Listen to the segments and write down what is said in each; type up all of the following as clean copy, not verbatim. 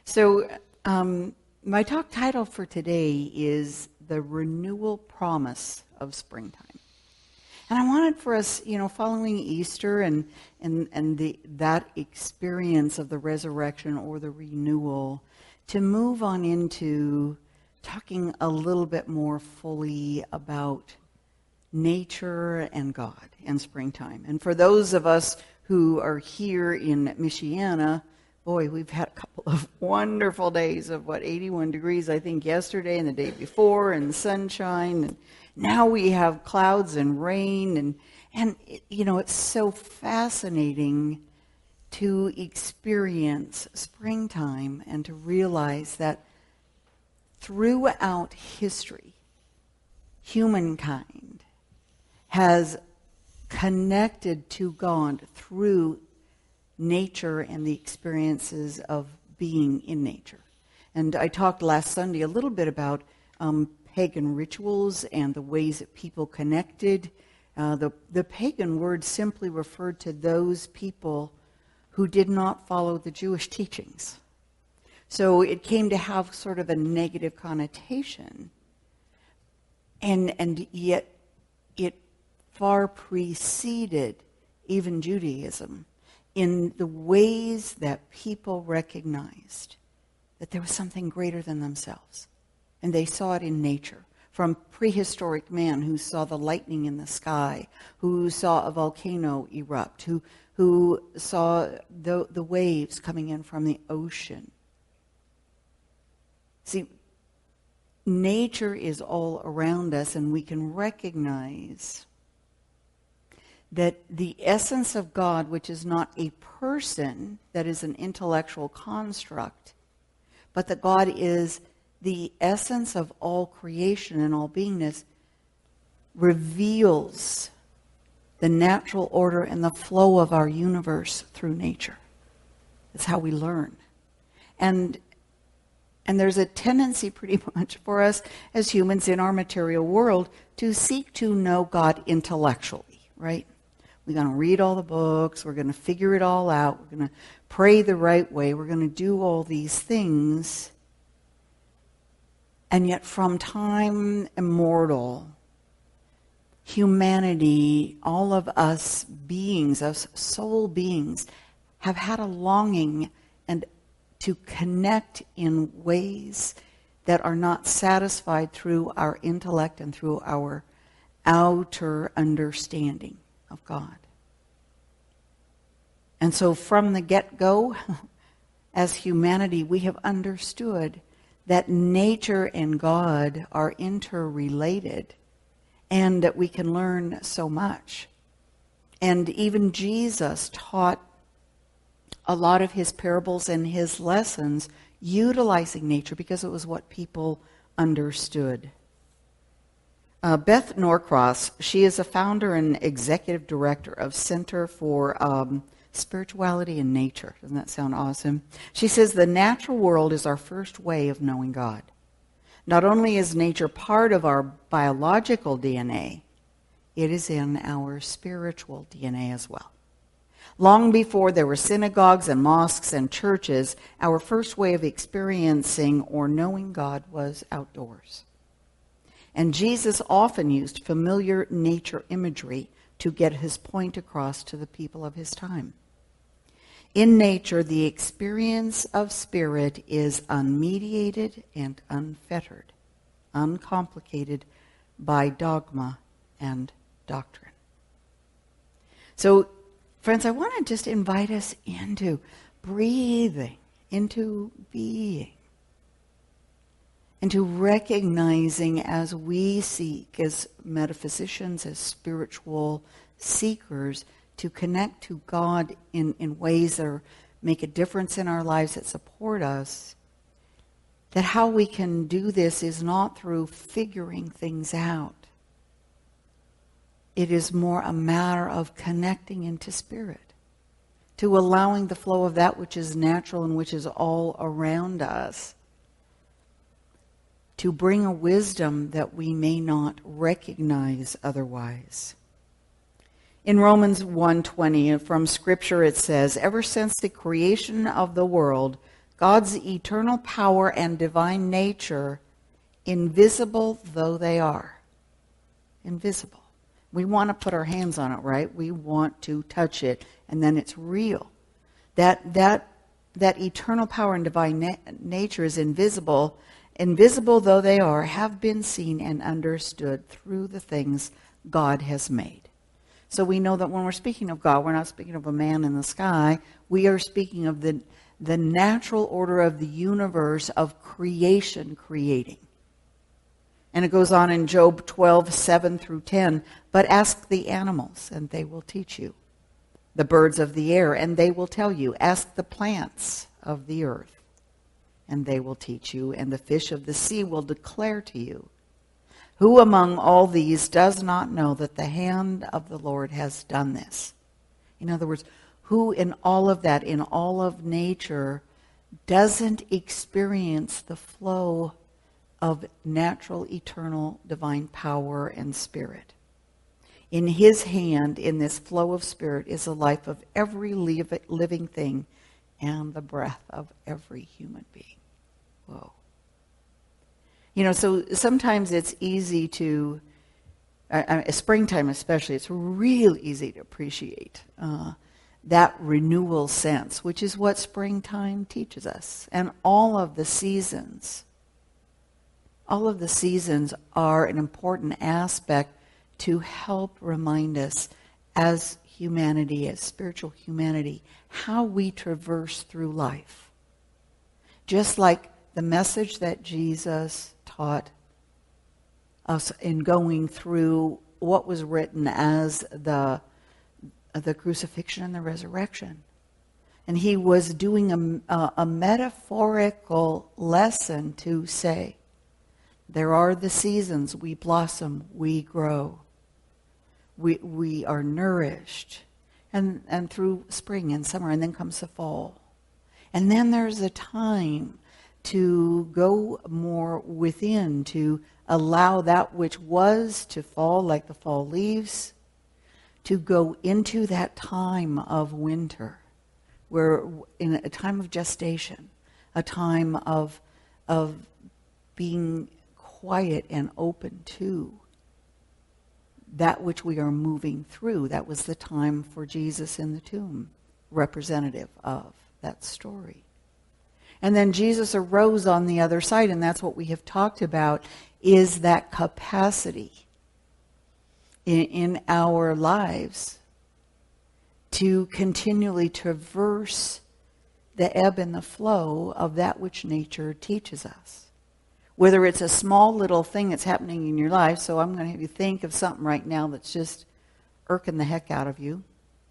So, my talk title for today is The Renewal Promise of Springtime. And I wanted for us, following Easter and that experience of the resurrection or the renewal, to move on into talking a little bit more fully about nature and God and springtime. And for those of us who are here in Michiana, boy, we've had a couple of wonderful days of 81 degrees, I think, yesterday and the day before, and sunshine. And now we have clouds and rain. And it's so fascinating to experience springtime and to realize that throughout history, humankind has connected to God through nature and the experiences of being in nature. And I talked last Sunday a little bit about pagan rituals and the ways that people connected. The pagan word simply referred to those people who did not follow the Jewish teachings. So it came to have sort of a negative connotation. And yet it far preceded even Judaism in the ways that people recognized that there was something greater than themselves. And they saw it in nature. From prehistoric man who saw the lightning in the sky, who saw a volcano erupt, who saw the waves coming in from the ocean. See, nature is all around us, and we can recognize that the essence of God, which is not a person that is an intellectual construct, but that God is the essence of all creation and all beingness, reveals the natural order and the flow of our universe through nature. That's how we learn. And there's a tendency pretty much for us as humans in our material world to seek to know God intellectually, right? We're going to read all the books. We're going to figure it all out. We're going to pray the right way. We're going to do all these things. And yet from time immemorial, humanity, all of us beings, us soul beings, have had a longing and to connect in ways that are not satisfied through our intellect and through our outer understanding of God. And so from the get-go, as humanity, we have understood that nature and God are interrelated and that we can learn so much. And even Jesus taught a lot of his parables and his lessons utilizing nature because it was what people understood. Beth Norcross, she is a founder and executive director of Center for Spirituality and Nature. Doesn't that sound awesome? She says the natural world is our first way of knowing God. Not only is nature part of our biological DNA, it is in our spiritual DNA as well. Long before there were synagogues and mosques and churches, our first way of experiencing or knowing God was outdoors. And Jesus often used familiar nature imagery to get his point across to the people of his time. In nature, the experience of spirit is unmediated and unfettered, uncomplicated by dogma and doctrine. So, friends, I want to just invite us into breathing, into being, into recognizing as we seek, as metaphysicians, as spiritual seekers, to connect to God in ways that make a difference in our lives, that support us, that how we can do this is not through figuring things out. It is more a matter of connecting into spirit, to allowing the flow of that which is natural and which is all around us, to bring a wisdom that we may not recognize otherwise. In Romans 1:20, from Scripture it says, "Ever since the creation of the world, God's eternal power and divine nature, invisible though they are. Invisible. We want to put our hands on it, right? We want to touch it, and then it's real. That eternal power and divine nature is invisible. Invisible though they are, have been seen and understood through the things God has made. So we know that when we're speaking of God, we're not speaking of a man in the sky. We are speaking of the natural order of the universe, of creation creating. And it goes on in Job 12:7-10. But ask the animals, and they will teach you. The birds of the air, and they will tell you. Ask the plants of the earth, and they will teach you. And the fish of the sea will declare to you. Who among all these does not know that the hand of the Lord has done this? In other words, who in all of that, in all of nature, doesn't experience the flow of natural, eternal, divine power and spirit? In his hand, in this flow of spirit, is the life of every living thing and the breath of every human being. Whoa. So sometimes it's easy to, springtime especially, it's real easy to appreciate that renewal sense, which is what springtime teaches us. And all of the seasons are an important aspect to help remind us as humanity, as spiritual humanity, how we traverse through life. Just like the message that Jesus taught us in going through what was written as the crucifixion and the resurrection. And he was doing a metaphorical lesson to say, there are the seasons, we blossom, we grow, we are nourished, and through spring and summer, and then comes the fall. And then there's a time to go more within, to allow that which was to fall, like the fall leaves, to go into that time of winter, where in a time of gestation, a time of being quiet and open to that which we are moving through. That was the time for Jesus in the tomb, representative of that story. And then Jesus arose on the other side, and that's what we have talked about, is that capacity in our lives to continually traverse the ebb and the flow of that which nature teaches us. Whether it's a small little thing that's happening in your life, so I'm going to have you think of something right now that's just irking the heck out of you.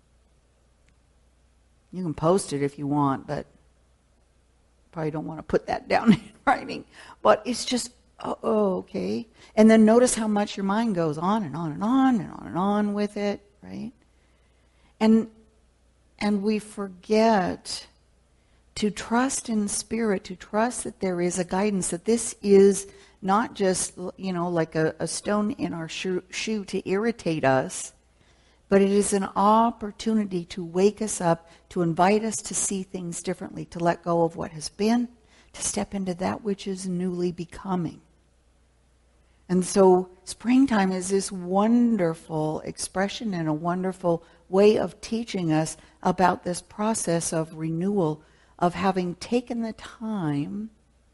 You can post it if you want, but probably don't want to put that down in writing. But it's just, okay. And then notice how much your mind goes on and on and on and on and on with it, right? And we forget to trust in spirit, to trust that there is a guidance, that this is not just, like a stone in our shoe to irritate us, but it is an opportunity to wake us up, to invite us to see things differently, to let go of what has been, to step into that which is newly becoming. And so springtime is this wonderful expression and a wonderful way of teaching us about this process of renewal, of having taken the time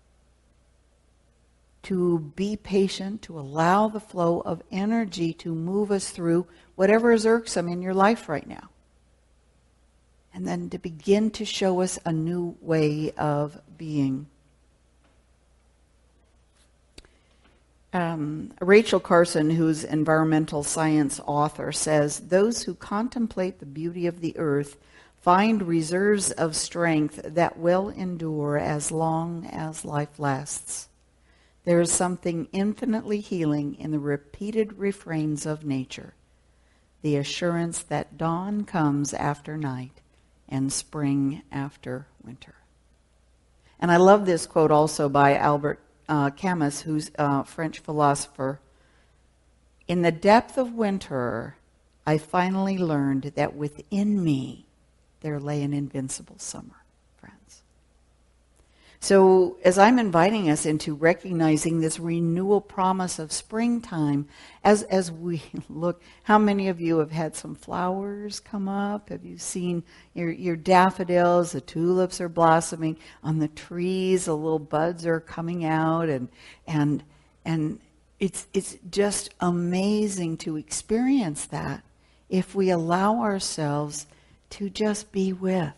to be patient, to allow the flow of energy to move us through whatever is irksome in your life right now. And then to begin to show us a new way of being. Rachel Carson, who's environmental science author, says, "Those who contemplate the beauty of the earth find reserves of strength that will endure as long as life lasts. There is something infinitely healing in the repeated refrains of nature, the assurance that dawn comes after night and spring after winter." And I love this quote also by Albert Camus, who's a French philosopher. "In the depth of winter, I finally learned that within me there lay an invincible summer," friends. So as I'm inviting us into recognizing this renewal promise of springtime, as we look, how many of you have had some flowers come up? Have you seen your daffodils? The tulips are blossoming on the trees. The little buds are coming out, and it's just amazing to experience that if we allow ourselves to just be with.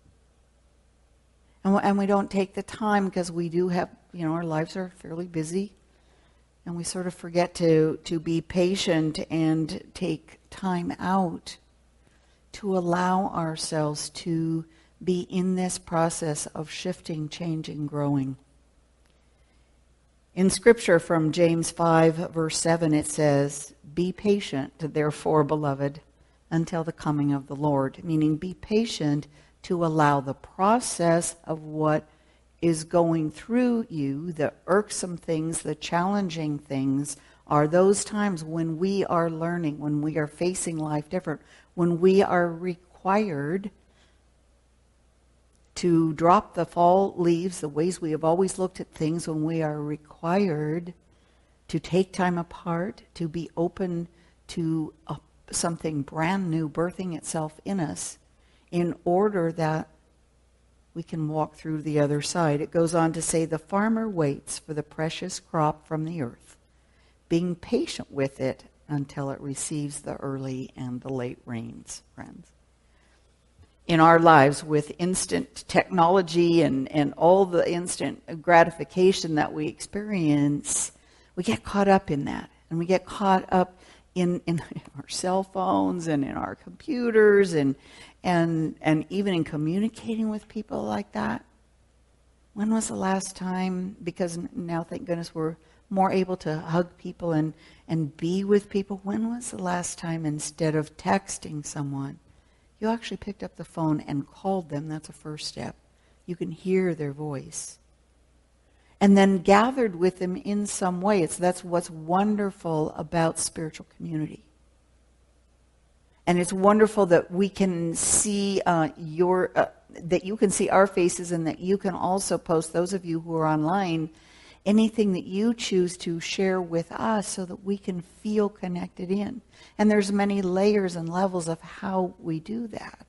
And we don't take the time because we do have, our lives are fairly busy. And we sort of forget to be patient and take time out to allow ourselves to be in this process of shifting, changing, growing. In Scripture from James 5, verse 7, it says, "Be patient, therefore, beloved, until the coming of the Lord." Meaning, be patient to allow the process of what is going through you, the irksome things, the challenging things, are those times when we are learning, when we are facing life different, when we are required to drop the fall leaves, the ways we have always looked at things, when we are required to take time apart, to be open to something brand new birthing itself in us, in order that we can walk through the other side. It goes on to say, "The farmer waits for the precious crop from the earth, being patient with it until it receives the early and the late rains," friends. In our lives, with instant technology and all the instant gratification that we experience, we get caught up in that. And we get caught up in our cell phones and in our computers and even in communicating with people like that. When was the last time, because now, thank goodness, we're more able to hug people and be with people. When was the last time, instead of texting someone, you actually picked up the phone and called them? That's a first step. You can hear their voice. And then gathered with them in some way. That's what's wonderful about spiritual community. And it's wonderful that we can see that you can see our faces, and that you can also post, those of you who are online, anything that you choose to share with us so that we can feel connected in. And there's many layers and levels of how we do that.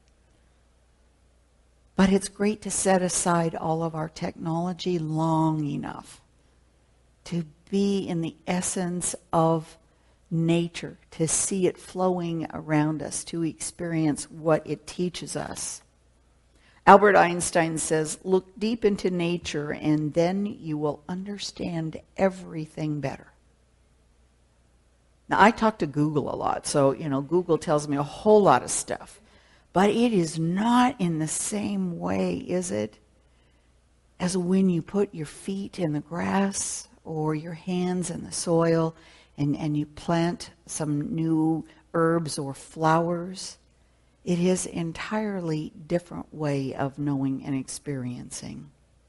But it's great to set aside all of our technology long enough to be in the essence of nature, to see it flowing around us, to experience what it teaches us. Albert Einstein says, "Look deep into nature and then you will understand everything better." Now, I talk to Google a lot, so, Google tells me a whole lot of stuff. But it is not in the same way, is it, as when you put your feet in the grass or your hands in the soil and you plant some new herbs or flowers. It is an entirely different way of knowing and experiencing.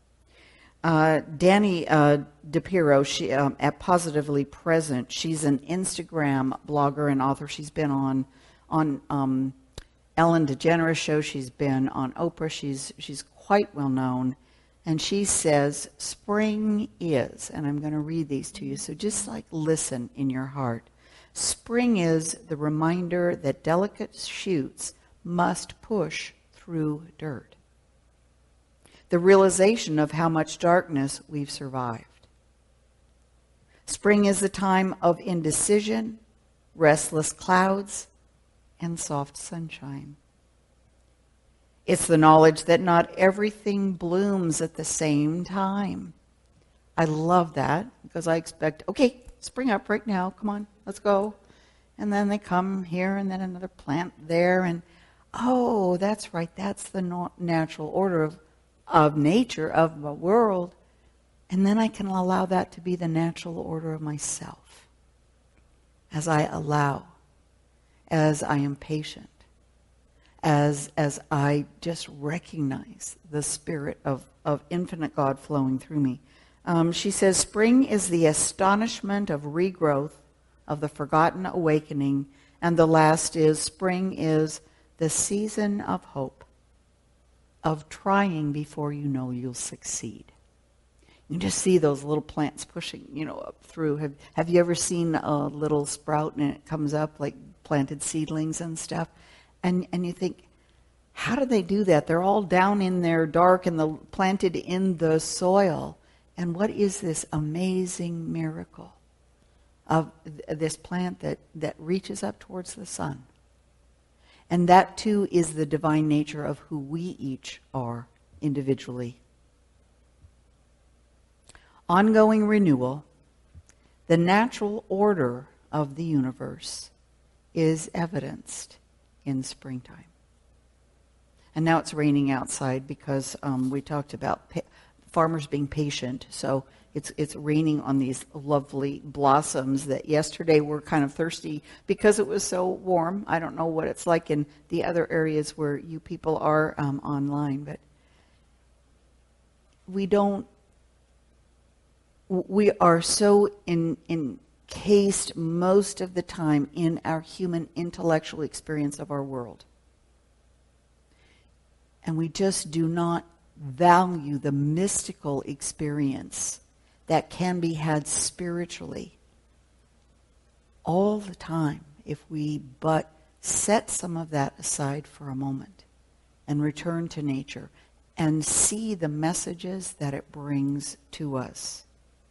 Danny DePiro, she at Positively Present, she's an Instagram blogger and author. She's been on Ellen DeGeneres show. She's been on Oprah. She's quite well known. And she says, "Spring is," and I'm going to read these to you, so just listen in your heart. "Spring is the reminder that delicate shoots must push through dirt. The realization of how much darkness we've survived. Spring is the time of indecision, restless clouds, and soft sunshine. It's the knowledge that not everything blooms at the same time." I love that, because I expect, okay, spring up right now, come on, let's go. And then they come here and then another plant there, and oh, that's right, that's the natural order of nature, of the world. And then I can allow that to be the natural order of myself. As I allow, as I am patient, as I just recognize the spirit of infinite God flowing through me. She says, "Spring is the astonishment of regrowth, of the forgotten awakening." And the last is, "Spring is the season of hope." of trying before you know you'll succeed. You just see those little plants pushing, up through. Have you ever seen a little sprout and it comes up like planted seedlings and stuff? And you think, how do they do that? They're all down in there dark and planted in the soil. And what is this amazing miracle of this plant that reaches up towards the sun? And that too is the divine nature of who we each are individually. Ongoing renewal, the natural order of the universe, is evidenced in springtime. And now it's raining outside because we talked about farmers being patient. So it's raining on these lovely blossoms that yesterday were kind of thirsty because it was so warm. I don't know what it's like in the other areas where you people are online, but we are so encased most of the time in our human intellectual experience of our world. And we just do not value the mystical experience that can be had spiritually all the time if we but set some of that aside for a moment and return to nature and see the messages that it brings to us.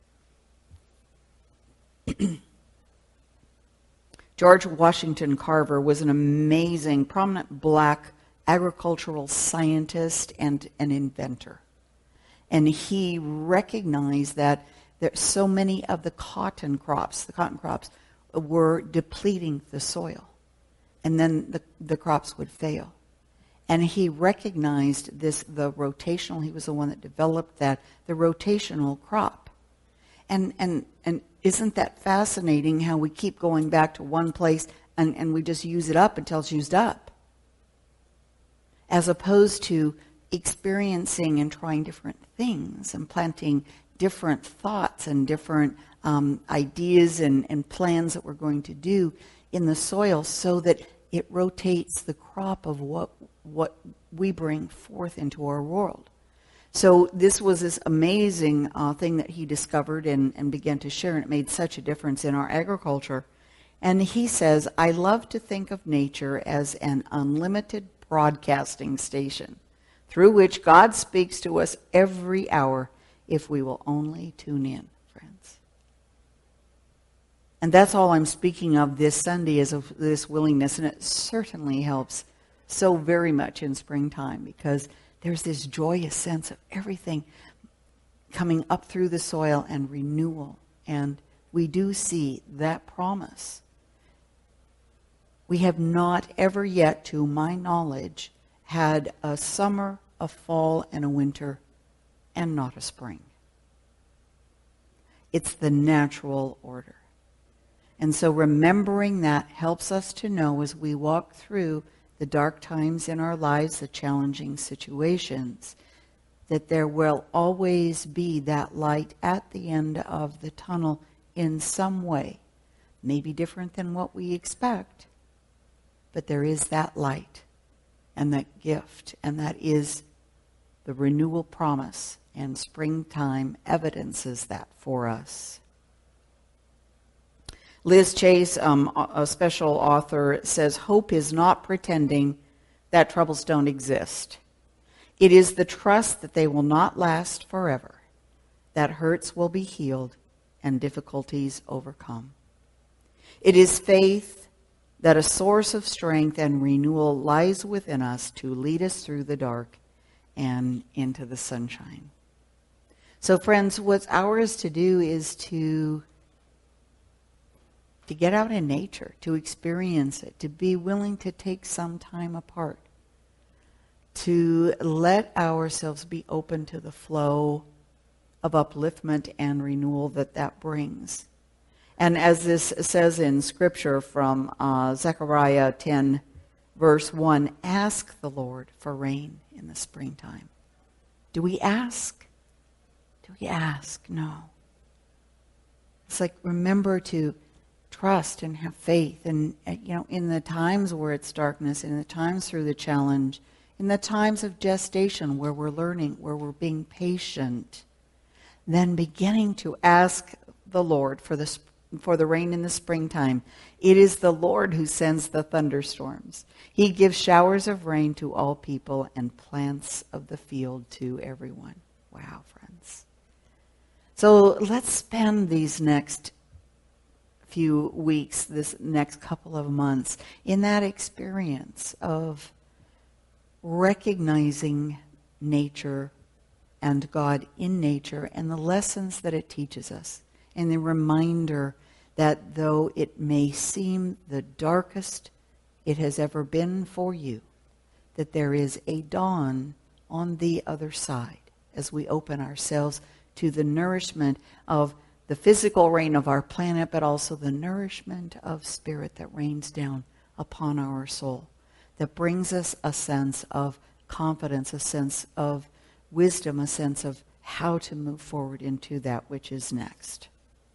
George Washington Carver was an amazing, prominent black agricultural scientist and an inventor. And he recognized that there so many of the cotton crops were depleting the soil. And then the crops would fail. And he recognized the rotational, he was the one that developed that, the rotational crop. And isn't that fascinating how we keep going back to one place and we just use it up until it's used up? As opposed to experiencing and trying different things and planting different thoughts and different ideas and plans that we're going to do in the soil so that it rotates the crop of what we bring forth into our world. So this was this amazing thing that he discovered and began to share, and it made such a difference in our agriculture. And he says, I love to think of nature as an unlimited broadcasting station through which God speaks to us every hour if we will only tune in, friends. And that's all I'm speaking of this Sunday is of this willingness, and it certainly helps so very much in springtime because there's this joyous sense of everything coming up through the soil and renewal. And we do see that promise. We have not ever yet, to my knowledge, had a summer, a fall, and a winter, and not a spring. It's the natural order. And so remembering that helps us to know as we walk through the dark times in our lives, the challenging situations, that there will always be that light at the end of the tunnel in some way. Maybe different than what we expect, but there is that light and that gift, and that is the renewal promise, and springtime evidences that for us. Liz Chase, a special author, says, hope is not pretending that troubles don't exist. It is the trust that they will not last forever, that hurts will be healed and difficulties overcome. It is faith that a source of strength and renewal lies within us to lead us through the dark and into the sunshine. So friends, what's ours to do is to get out in nature, to experience it, to be willing to take some time apart, to let ourselves be open to the flow of upliftment and renewal that brings. And as this says in Scripture from Zechariah 10, verse 1, ask the Lord for rain in the springtime. Do we ask? Do we ask? No. It's like, remember to trust and have faith. And, in the times where it's darkness, in the times through the challenge, in the times of gestation where we're learning, where we're being patient, then beginning to ask the Lord for the rain in the springtime. It is the Lord who sends the thunderstorms. He gives showers of rain to all people and plants of the field to everyone. Wow, friends. So let's spend these next few weeks, this next couple of months, in that experience of recognizing nature and God in nature and the lessons that it teaches us, and the reminder that though it may seem the darkest it has ever been for you, that there is a dawn on the other side as we open ourselves to the nourishment of the physical rain of our planet, but also the nourishment of spirit that rains down upon our soul, that brings us a sense of confidence, a sense of wisdom, a sense of how to move forward into that which is next.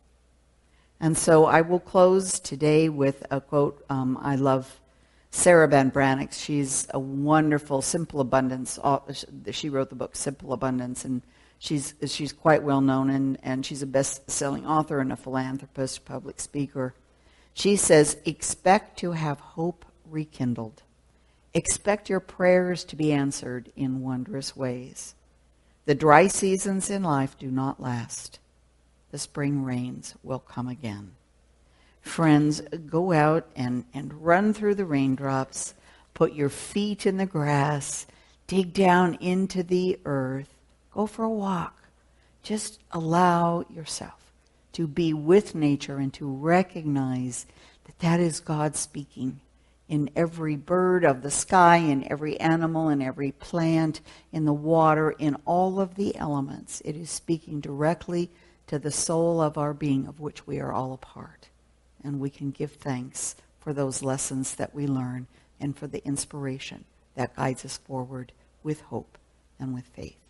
And so I will close today with a quote. I love Sarah Van Brannock. She's a wonderful Simple Abundance. She wrote the book Simple Abundance, and she's quite well known, and she's a best-selling author and a philanthropist, public speaker. She says, expect to have hope rekindled. Expect your prayers to be answered in wondrous ways. The dry seasons in life do not last. The spring rains will come again. Friends, go out and run through the raindrops. Put your feet in the grass. Dig down into the earth. Go for a walk. Just allow yourself to be with nature and to recognize that that is God speaking in every bird of the sky, in every animal, in every plant, in the water, in all of the elements. It is speaking directly to the soul of our being, of which we are all a part. And we can give thanks for those lessons that we learn and for the inspiration that guides us forward with hope and with faith.